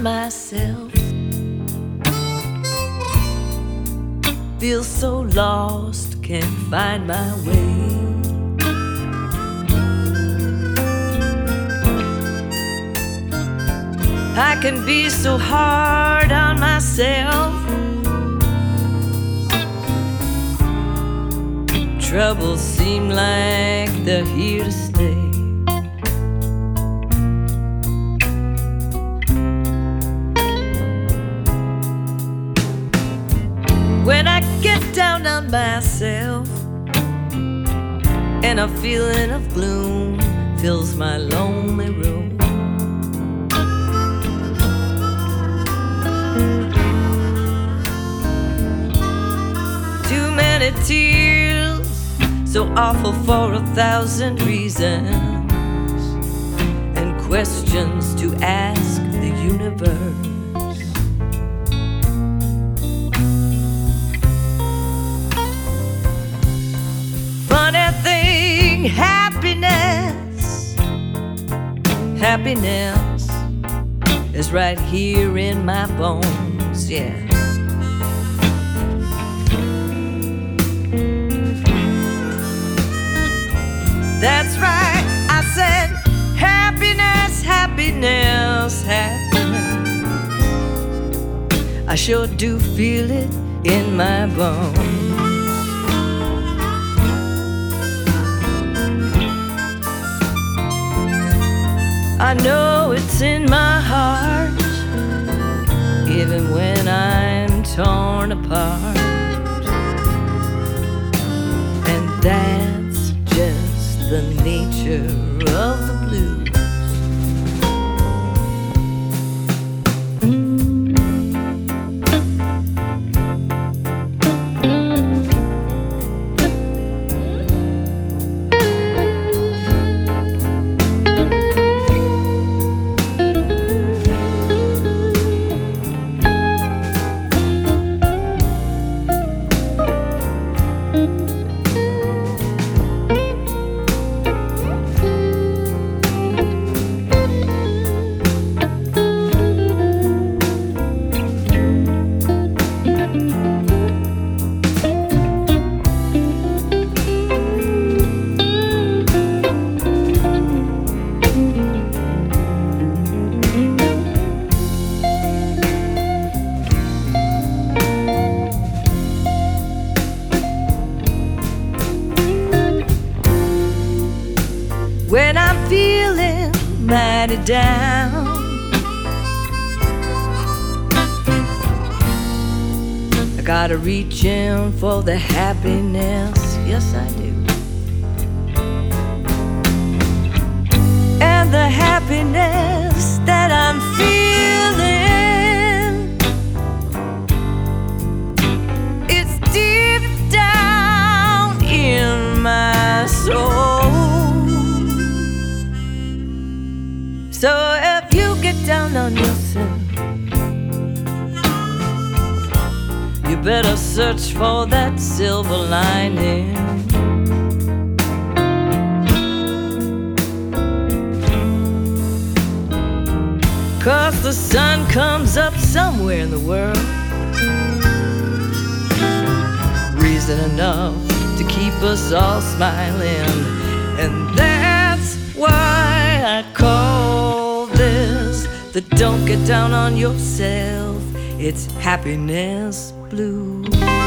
on myself. Feel so lost, can't find my way. I can be so hard on myself. Troubles seem like they're here to stay. When I get down on myself and a feeling of gloom fills my lonely room, too many tears, so awful for 1,000 reasons, and questions to ask the universe. Funny thing, happiness, happiness is right here in my bones, yeah. That's right, I said happiness, happiness, happiness. I sure do feel it in my bones. I know it's in my heart, even when I'm torn apart. And that's just the nature of the blues. When I'm feeling mighty down, I gotta reach in for the happiness, yes I do. And the happiness that I'm feeling, it's deep down in my soul. So if you get down on yourself, you better search for that silver lining. 'Cause the sun comes up somewhere in the world, reason enough to keep us all smiling. And that's why I call this the don't get down on yourself, it's happiness blues.